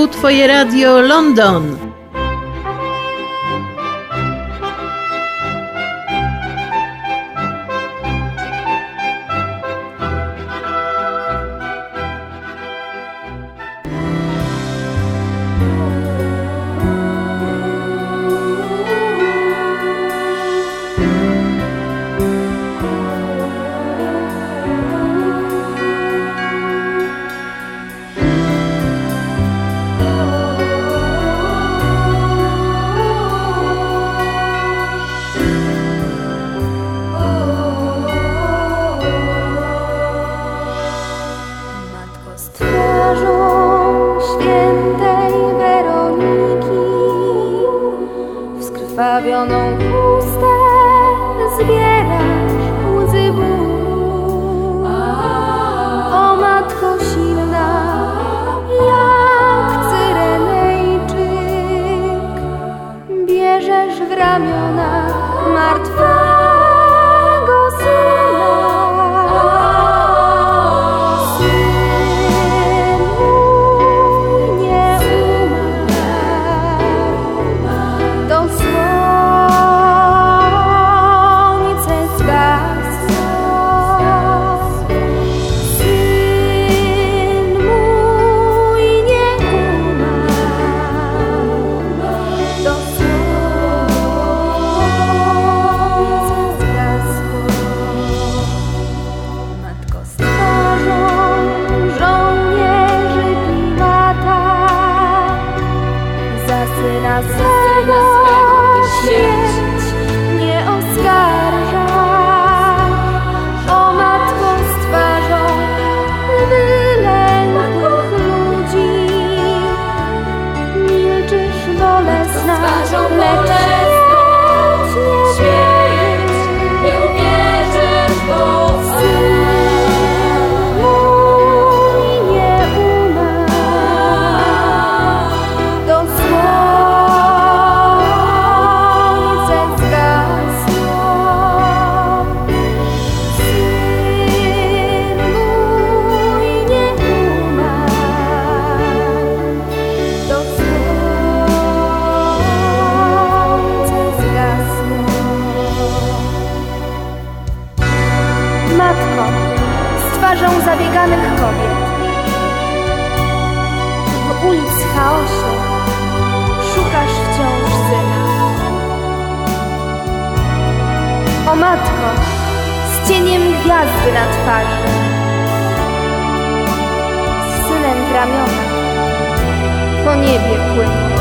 Twoje Radio London. Krwawioną chustę zbierasz łzy bólu. O matko silna, jak Cyrenejczyk, bierzesz w ramiona martwego syna. Zabieganych kobiet w ulic chaosie szukasz wciąż syna. O matko, z cieniem gwiazdy na twarzy, z synem w ramionach po niebie płynie.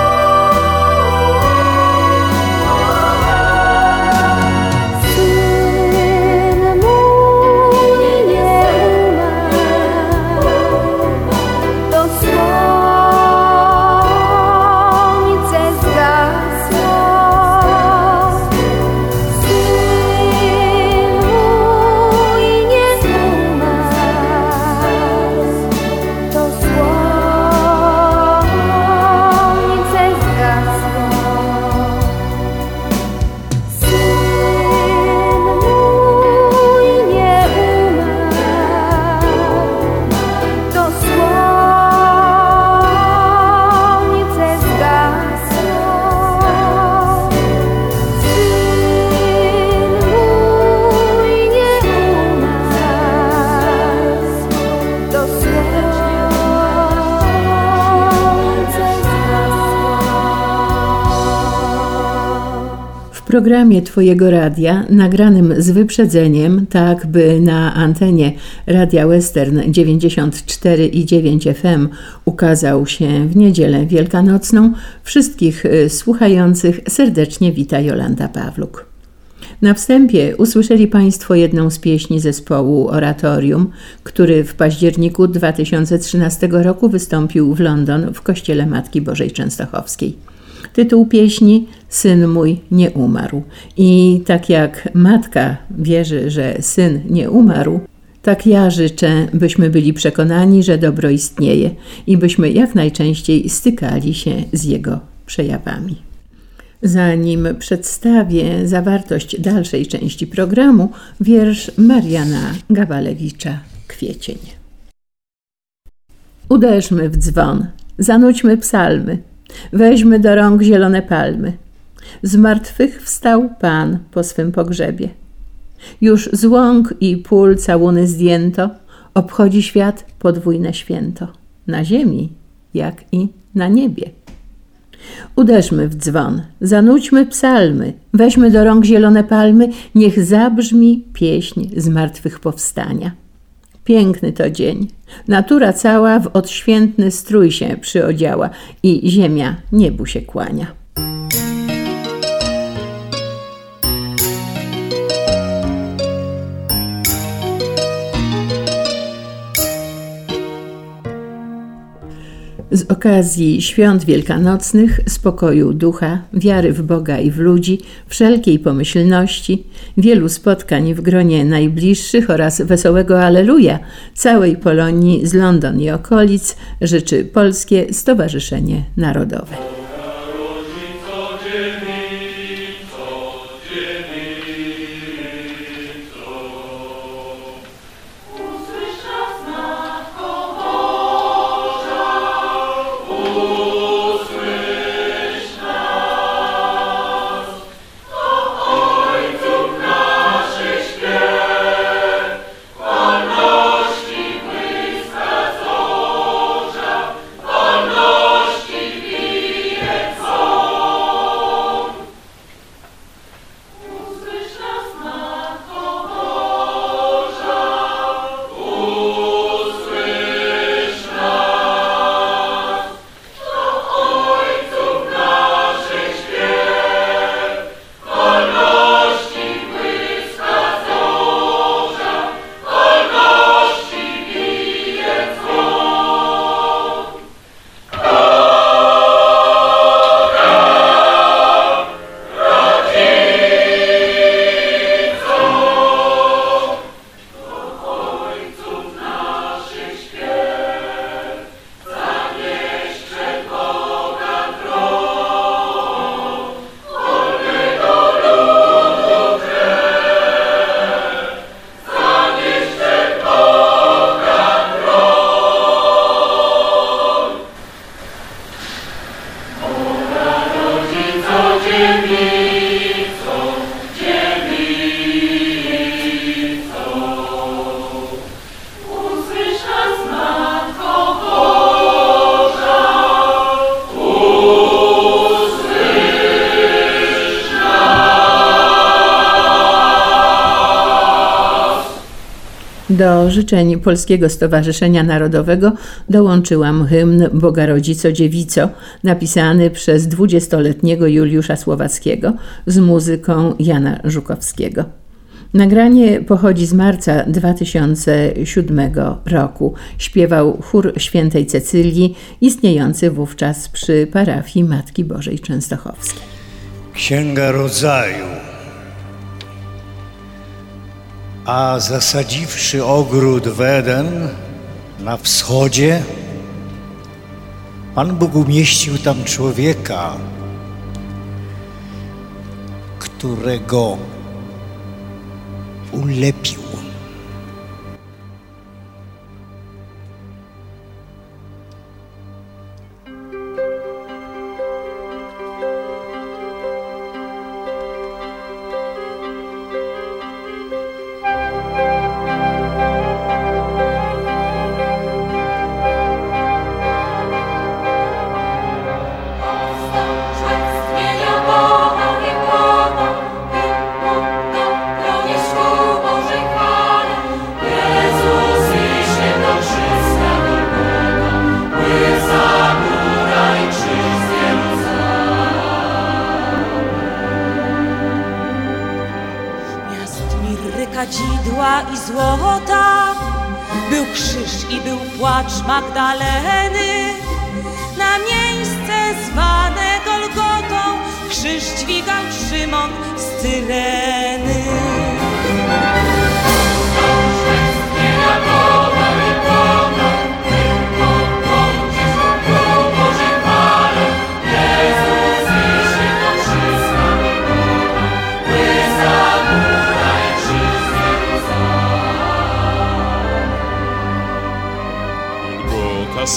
W programie Twojego radia, nagranym z wyprzedzeniem, tak by na antenie Radia Western 94,9 FM ukazał się w niedzielę wielkanocną, wszystkich słuchających serdecznie wita Jolanta Pawluk. Na wstępie usłyszeli Państwo jedną z pieśni zespołu Oratorium, który w październiku 2013 roku wystąpił w London w Kościele Matki Bożej Częstochowskiej. Tytuł pieśni Syn mój nie umarł. I tak jak matka wierzy, że syn nie umarł, tak ja życzę, byśmy byli przekonani, że dobro istnieje i byśmy jak najczęściej stykali się z jego przejawami. Zanim przedstawię zawartość dalszej części programu, wiersz Mariana Gawalewicza Kwiecień. Uderzmy w dzwon, zanudźmy psalmy, weźmy do rąk zielone palmy. Z martwych wstał Pan po swym pogrzebie. Już z łąk i pól całuny zdjęto, obchodzi świat podwójne święto, na ziemi jak i na niebie. Uderzmy w dzwon, zanudźmy psalmy, weźmy do rąk zielone palmy, niech zabrzmi pieśń zmartwychwstania. Piękny to dzień, natura cała w odświętny strój się przyodziała i ziemia niebu się kłania. Z okazji świąt wielkanocnych, spokoju ducha, wiary w Boga i w ludzi, wszelkiej pomyślności, wielu spotkań w gronie najbliższych oraz wesołego Alleluja całej Polonii z London i okolic życzy Polskie Stowarzyszenie Narodowe. Do życzeń Polskiego Stowarzyszenia Narodowego dołączyłam hymn Boga Rodzico Dziewico, napisany przez 20-letniego Juliusza Słowackiego z muzyką Jana Żukowskiego. Nagranie pochodzi z marca 2007 roku. Śpiewał chór Świętej Cecylii, istniejący wówczas przy parafii Matki Bożej Częstochowskiej. Księga Rodzaju. A zasadziwszy ogród w Eden na wschodzie, Pan Bóg umieścił tam człowieka, którego ulepił. Kadzidła i złota, był krzyż i był płacz Magdaleny. Na miejsce zwane Golgotą krzyż dźwigał Szymon z Cyreny.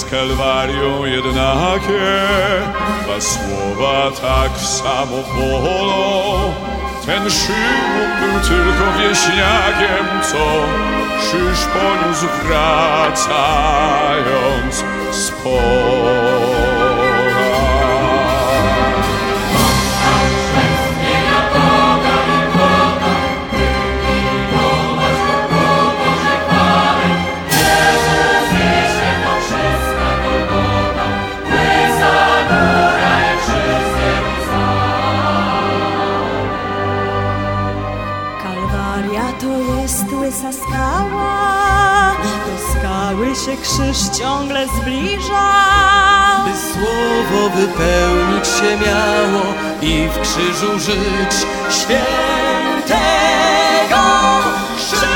Kalwarią jednakie, dwa słowa tak samo bolą. Ten Szymon był tylko wieśniakiem, co krzyż poniósł wracając z pola. Łysa skała, do skały się krzyż ciągle zbliża, by słowo wypełnić się miało i w krzyżu żyć świętego krzyża.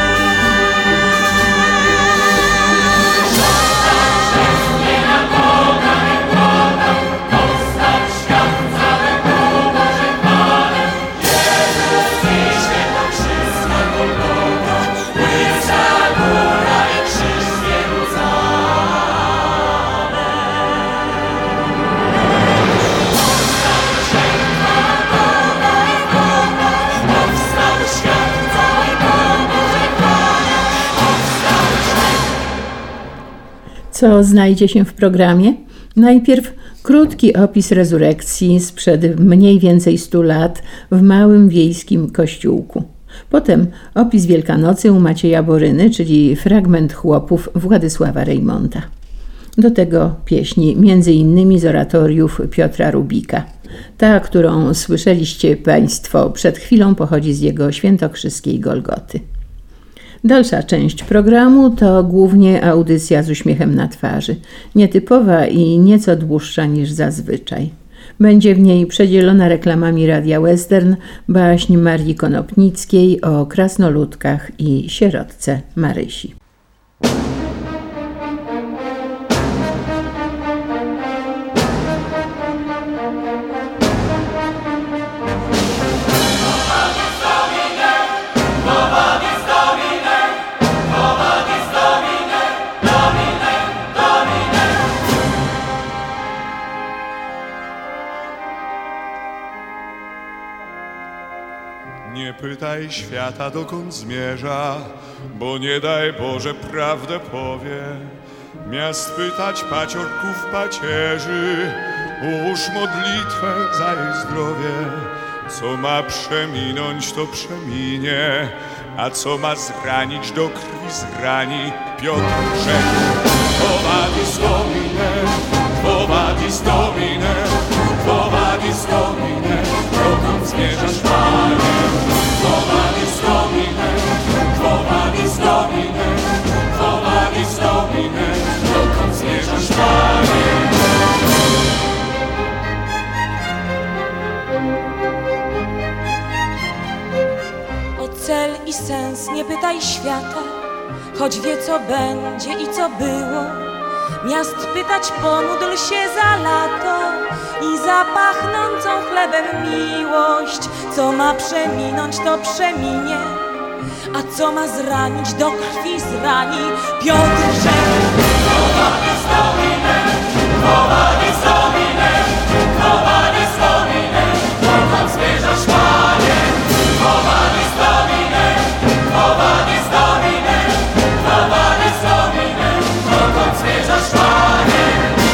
Co znajdzie się w programie? Najpierw krótki opis rezurekcji sprzed mniej więcej 100 lat w małym wiejskim kościółku. Potem opis Wielkanocy u Macieja Boryny, czyli fragment chłopów Władysława Reymonta. Do tego pieśni między innymi z oratoriów Piotra Rubika. Ta, którą słyszeliście Państwo przed chwilą, pochodzi z jego świętokrzyskiej Golgoty. Dalsza część programu to głównie audycja z uśmiechem na twarzy, nietypowa i nieco dłuższa niż zazwyczaj. Będzie w niej przedzielona reklamami Radia Western baśń Marii Konopnickiej o krasnoludkach i sierotce Marysi. Nie pytaj świata, dokąd zmierza, bo nie daj Boże prawdę powie. Miast pytać paciorków pacierzy, ułóż modlitwę za jej zdrowie. Co ma przeminąć, to przeminie, a co ma zranić, do krwi zrani. Piotr rzekł: Quo vadis Domine, quo vadis Domine, quo vadis Domine, dokąd zmierzasz, Panie? Quo vadis Domine, quo vadis Domine, quo vadis Domine, dokąd zmierzasz, Panie? O cel i sens nie pytaj świata, choć wie co będzie i co było. Miast pytać pomódl się za lato i za pachnącą chlebem miłość. Co ma przeminąć, to przeminie, a co ma zranić, do krwi zrani. Piotr rzekł: Quo vadis Domine, quo vadis Domine, quo vadis Domine, dokąd zmierzasz, Panie? Quo vadis Domine, quo vadis Domine, quo vadis Domine, dokąd zmierzasz, Panie?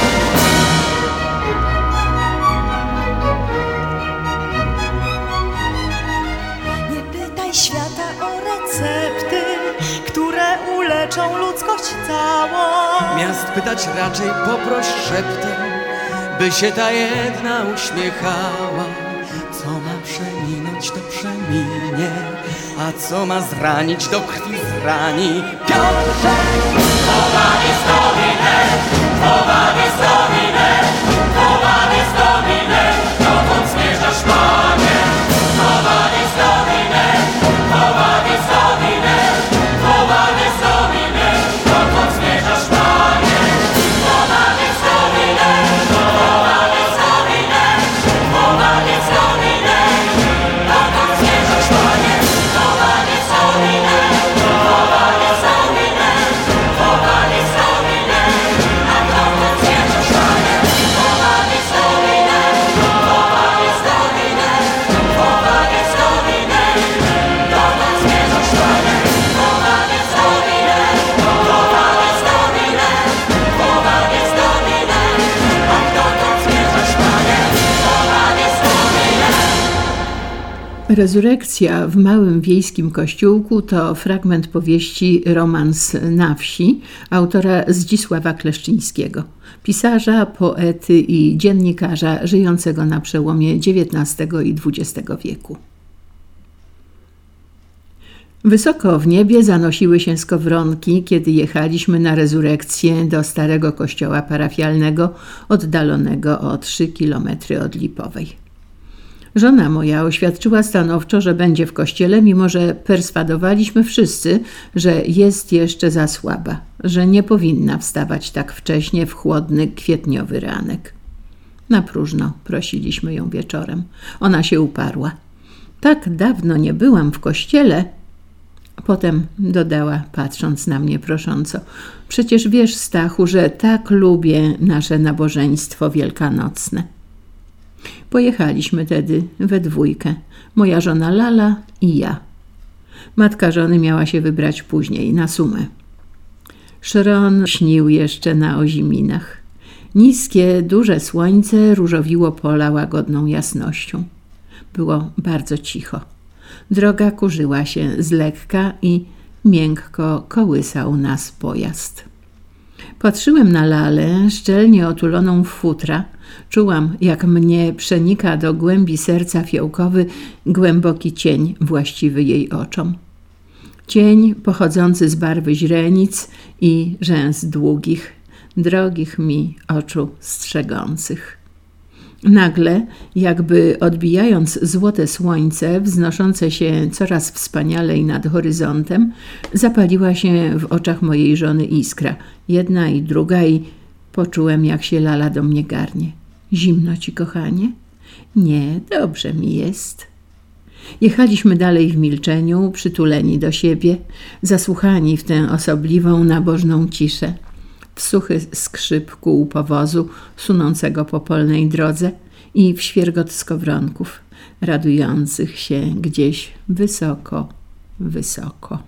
Nie pytaj świata o recepty, które uleczą ludzkość całą. Miast pytać raczej poproś szeptem, by się ta jedna uśmiechała. Co ma przeminąć, to przeminie, a co ma zranić, do krwi zrani. Piotr rzekł: Quo vadis Domine, quo vadis Domine, quo vadis Domine, dokąd zmierzasz, Panie? Quo vadis Domine, quo vadis Domine, quo vadis Domine, dokąd zmierzasz, Panie? Quo vadis Domine, quo vadis Domine, quo vadis Domine, dokąd zmierzasz, Panie? Quo vadis Domine, quo vadis Domine, quo vadis Domine, Rezurekcja w małym wiejskim kościółku to fragment powieści Romans na wsi autora Zdzisława Kleszczyńskiego, pisarza, poety i dziennikarza żyjącego na przełomie XIX i XX wieku. Wysoko w niebie zanosiły się skowronki, kiedy jechaliśmy na rezurekcję do starego kościoła parafialnego, oddalonego o 3 kilometry od Lipowej. Żona moja oświadczyła stanowczo, że będzie w kościele, mimo że perswadowaliśmy wszyscy, że jest jeszcze za słaba, że nie powinna wstawać tak wcześnie w chłodny kwietniowy ranek. Na próżno prosiliśmy ją wieczorem. Ona się uparła. Tak dawno nie byłam w kościele. Potem dodała, patrząc na mnie prosząco: przecież wiesz, Stachu, że tak lubię nasze nabożeństwo wielkanocne. Pojechaliśmy tedy we dwójkę, moja żona Lala i ja. Matka żony miała się wybrać później, na Sumę. Szron śnił jeszcze na oziminach. Niskie, duże słońce różowiło pola łagodną jasnością. Było bardzo cicho. Droga kurzyła się z lekka i miękko kołysał nas pojazd. Patrzyłem na Lalę, szczelnie otuloną w futra. Czułam, jak mnie przenika do głębi serca fiołkowy, głęboki cień właściwy jej oczom. Cień pochodzący z barwy źrenic i rzęs długich, drogich mi oczu strzegących. Nagle, jakby odbijając złote słońce, wznoszące się coraz wspanialej nad horyzontem, zapaliła się w oczach mojej żony iskra, jedna i druga, i poczułem, jak się Lala do mnie garnie. Zimno ci, kochanie? Nie, dobrze mi jest. Jechaliśmy dalej w milczeniu, przytuleni do siebie, zasłuchani w tę osobliwą, nabożną ciszę, w suchy skrzyp kół powozu sunącego po polnej drodze i w świergot skowronków, radujących się gdzieś wysoko, wysoko.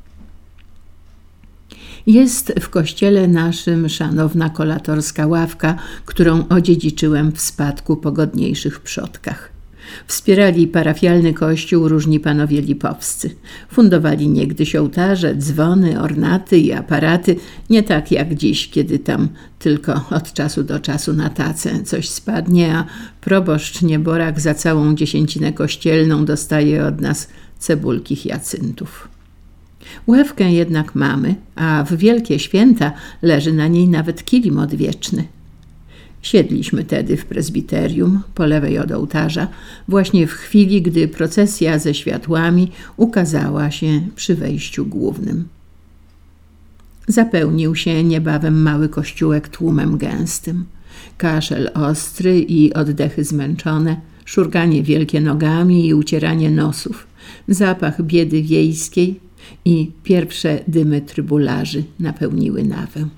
Jest w kościele naszym szanowna kolatorska ławka, którą odziedziczyłem w spadku po godniejszych przodkach. Wspierali parafialny kościół różni panowie lipowscy. Fundowali niegdyś ołtarze, dzwony, ornaty i aparaty, nie tak jak dziś, kiedy tam tylko od czasu do czasu na tacę coś spadnie, a proboszcz nieborak za całą dziesięcinę kościelną dostaje od nas cebulki hiacyntów. Ławkę jednak mamy, a w wielkie święta leży na niej nawet kilim odwieczny. Siedliśmy tedy w prezbiterium, po lewej od ołtarza, właśnie w chwili, gdy procesja ze światłami ukazała się przy wejściu głównym. Zapełnił się niebawem mały kościółek tłumem gęstym. Kaszel ostry i oddechy zmęczone, szurganie wielkie nogami i ucieranie nosów, zapach biedy wiejskiej i pierwsze dymy trybularzy napełniły nawę.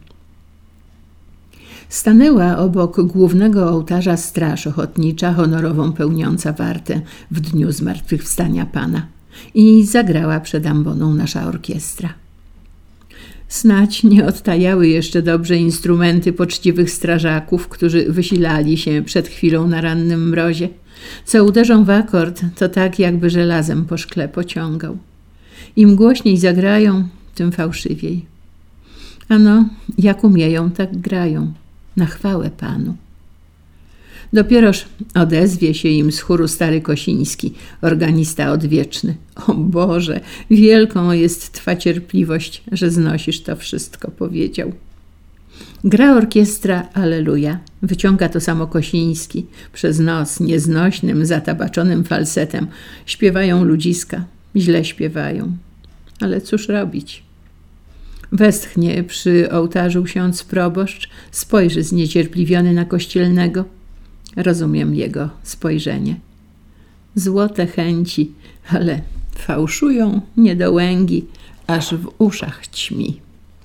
Stanęła obok głównego ołtarza straż ochotnicza, honorową pełniąca wartę w dniu zmartwychwstania Pana, i zagrała przed amboną nasza orkiestra. Snać nie odtajały jeszcze dobrze instrumenty poczciwych strażaków, którzy wysilali się przed chwilą na rannym mrozie. Co uderzą w akord, to tak, jakby żelazem po szkle pociągał. Im głośniej zagrają, tym fałszywiej. Ano, jak umieją, tak grają. Na chwałę Panu. Dopieroż odezwie się im z chóru stary Kosiński, organista odwieczny. O Boże, wielką jest Twa cierpliwość, że znosisz to wszystko, powiedział. Gra orkiestra Alleluja. Wyciąga to samo Kosiński. Przez nos nieznośnym, zatabaczonym falsetem śpiewają ludziska. Źle śpiewają. Ale cóż robić? Westchnie przy ołtarzu ksiądz proboszcz, spojrzy zniecierpliwiony na kościelnego. Rozumiem jego spojrzenie. Złote chęci, ale fałszują niedołęgi, aż w uszach ćmi.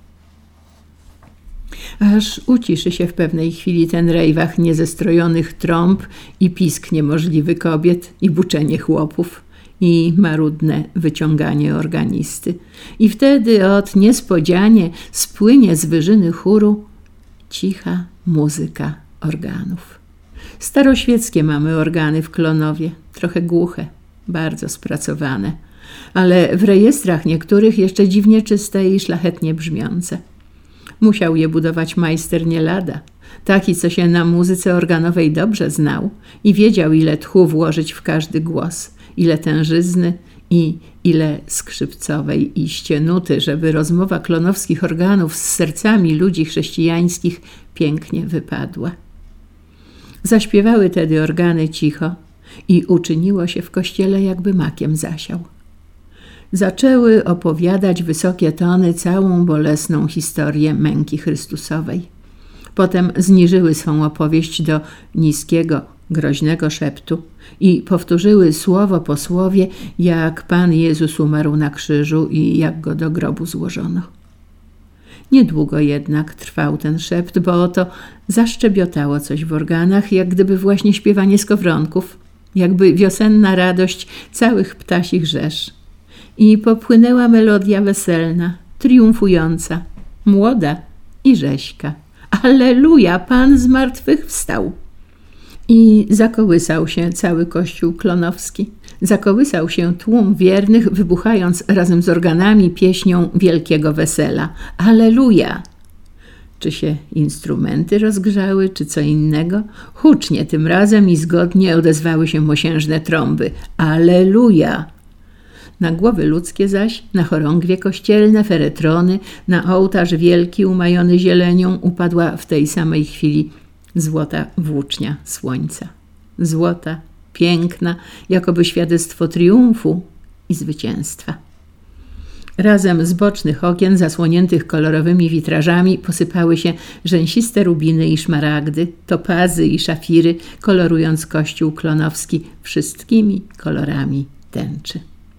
Aż uciszy się w pewnej chwili ten rejwach niezestrojonych trąb i pisk niemożliwy kobiet i buczenie chłopów i marudne wyciąganie organisty. I wtedy niespodzianie spłynie z wyżyny chóru cicha muzyka organów. Staroświeckie mamy organy w Klonowie, trochę głuche, bardzo spracowane, ale w rejestrach niektórych jeszcze dziwnie czyste i szlachetnie brzmiące. Musiał je budować majster nie lada, taki, co się na muzyce organowej dobrze znał i wiedział, ile tchu włożyć w każdy głos, ile tężyzny i ile skrzypcowej iście nuty, żeby rozmowa klonowskich organów z sercami ludzi chrześcijańskich pięknie wypadła. Zaśpiewały tedy organy cicho i uczyniło się w kościele, jakby makiem zasiał. Zaczęły opowiadać wysokie tony całą bolesną historię męki Chrystusowej. Potem zniżyły swą opowieść do niskiego, groźnego szeptu i powtórzyły słowo po słowie, jak Pan Jezus umarł na krzyżu i jak Go do grobu złożono. Niedługo jednak trwał ten szept, bo oto zaszczebiotało coś w organach, jak gdyby właśnie śpiewanie skowronków, jakby wiosenna radość całych ptasich rzesz. I popłynęła melodia weselna, triumfująca, młoda i rześka. Alleluja, Pan z martwych wstał! I zakołysał się cały kościół klonowski. Zakołysał się tłum wiernych, wybuchając razem z organami pieśnią wielkiego wesela. Alleluja! Czy się instrumenty rozgrzały, czy co innego? Hucznie tym razem i zgodnie odezwały się mosiężne trąby. Alleluja! Na głowy ludzkie zaś, na chorągwie kościelne, feretrony, na ołtarz wielki umajony zielenią upadła w tej samej chwili złota włócznia słońca. Złota, piękna, jakoby świadectwo triumfu i zwycięstwa. Razem z bocznych okien zasłoniętych kolorowymi witrażami posypały się rzęsiste rubiny i szmaragdy, topazy i szafiry, kolorując kościół klonowski wszystkimi kolorami tęczy.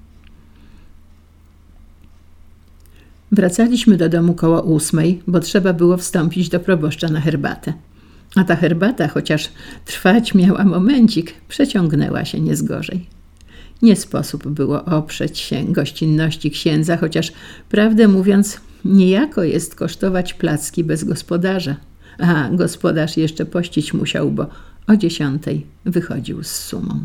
Wracaliśmy do domu koło 8, bo trzeba było wstąpić do proboszcza na herbatę. A ta herbata, chociaż trwać miała momencik, przeciągnęła się nie zgorzej. Nie sposób było oprzeć się gościnności księdza, chociaż prawdę mówiąc, niejako jest kosztować placki bez gospodarza. A gospodarz jeszcze pościć musiał, bo o 10 wychodził z sumą.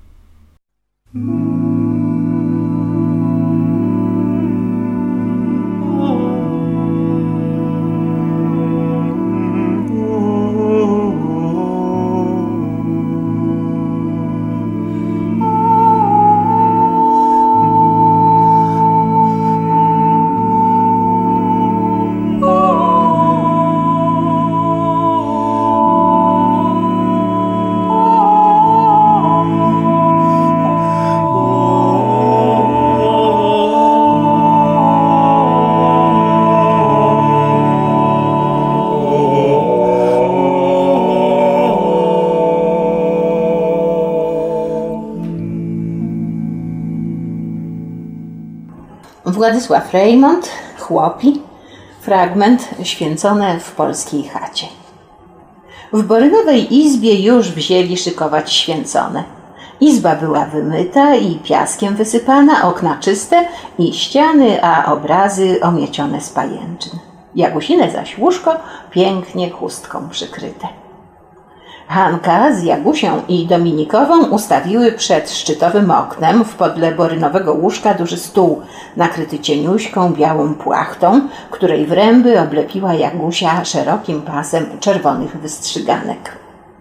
Władysław Reymont, Chłopi, fragment święcone w polskiej chacie. W Borynowej izbie już wzięli szykować święcone. Izba była wymyta i piaskiem wysypana, okna czyste i ściany, a obrazy omiecione z pajęczyn. Jagusine zaś łóżko pięknie chustką przykryte. Hanka z Jagusią i Dominikową ustawiły przed szczytowym oknem w podle borynowego łóżka duży stół, nakryty cieniuśką białą płachtą, której wręby oblepiła Jagusia szerokim pasem czerwonych wystrzyganek.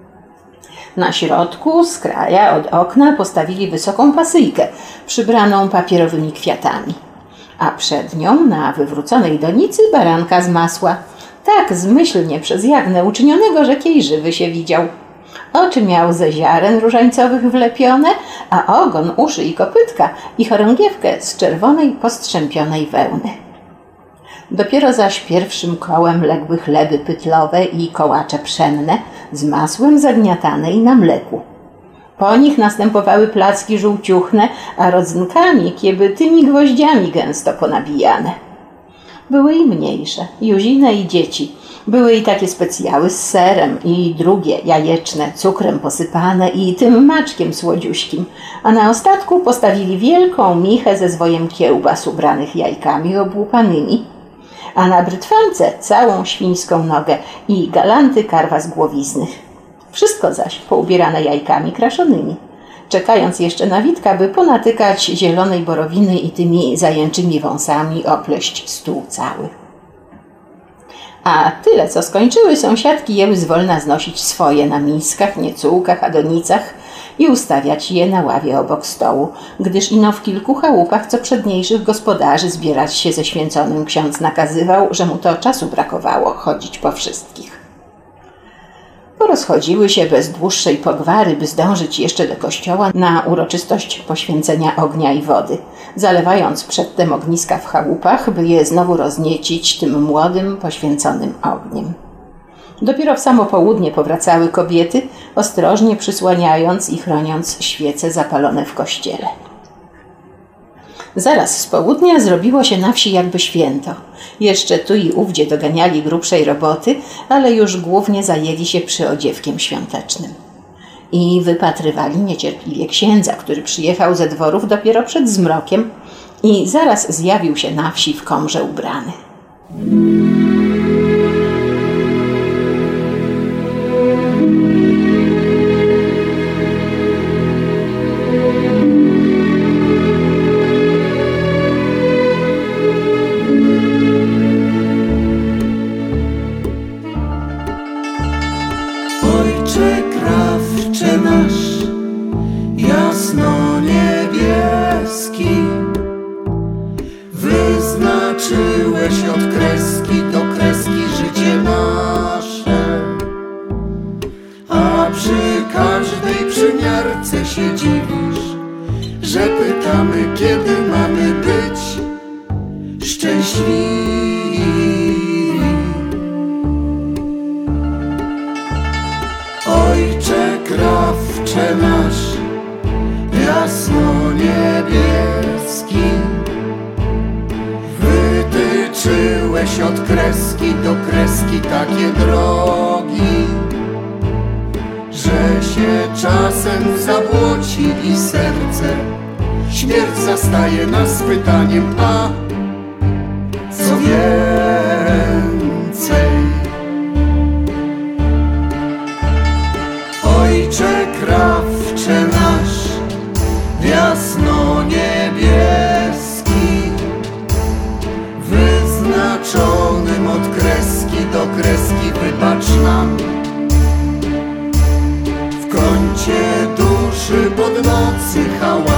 Na środku, z kraja od okna, postawili wysoką pasyjkę, przybraną papierowymi kwiatami, a przed nią na wywróconej donicy baranka z masła, tak zmyślnie przez Jagnę uczynionego, że kiej żywy się widział. Oczy miał ze ziaren różańcowych wlepione, a ogon, uszy i kopytka i chorągiewkę z czerwonej postrzępionej wełny. Dopiero zaś pierwszym kołem legły chleby pytlowe i kołacze pszenne z masłem zagniatane i na mleku. Po nich następowały placki żółciuchne, a rodzynkami kiebytymi gwoździami gęsto ponabijane. Były i mniejsze, Juzine i dzieci. Były i takie specjały z serem i drugie jajeczne, cukrem posypane i tym maczkiem słodziuśkim, a na ostatku postawili wielką michę ze zwojem kiełbas ubranych jajkami obłupanymi, a na brytwance całą świńską nogę i galanty karwa z głowiznych. Wszystko zaś poubierane jajkami kraszonymi. czekając jeszcze na Witka, by ponatykać zielonej borowiny i tymi zajęczymi wąsami opleść stół cały. A tyle, co skończyły, sąsiadki jęły zwolna znosić swoje na miskach, niecułkach, adonicach i ustawiać je na ławie obok stołu, gdyż ino w kilku chałupach co przedniejszych gospodarzy zbierać się ze święconym ksiądz nakazywał, że mu to czasu brakowało chodzić po wszystkich. Porozchodziły się bez dłuższej pogwary, by zdążyć jeszcze do kościoła na uroczystość poświęcenia ognia i wody, zalewając przedtem ogniska w chałupach, by je znowu rozniecić tym młodym, poświęconym ogniem. Dopiero w samo południe powracały kobiety, ostrożnie przysłaniając i chroniąc świece zapalone w kościele. Zaraz z południa zrobiło się na wsi jakby święto. Jeszcze tu i ówdzie doganiali grubszej roboty, ale już głównie zajęli się przyodziewkiem świątecznym. I wypatrywali niecierpliwie księdza, który przyjechał ze dworów dopiero przed zmrokiem i zaraz zjawił się na wsi w komrze ubrany. Ojcze krawcze nasz, jasno niebieski, wyznaczyłeś od kreski do kreski życie nasze, a przy każdej przymiarce się dziwisz, że pytamy, kiedy mamy być szczęśliwi. Ojcze krawcze nasz, jasno niebieski, wytyczyłeś od kreski do kreski takie drogi, że się czasem zabłoci i serce. Śmierć zastaje nas pytaniem, a co więcej? Ojcze krawcze nasz, jasno niebieski, wyznaczonym od kreski do kreski, wybacz nam. W kącie duszy pod nocy hałas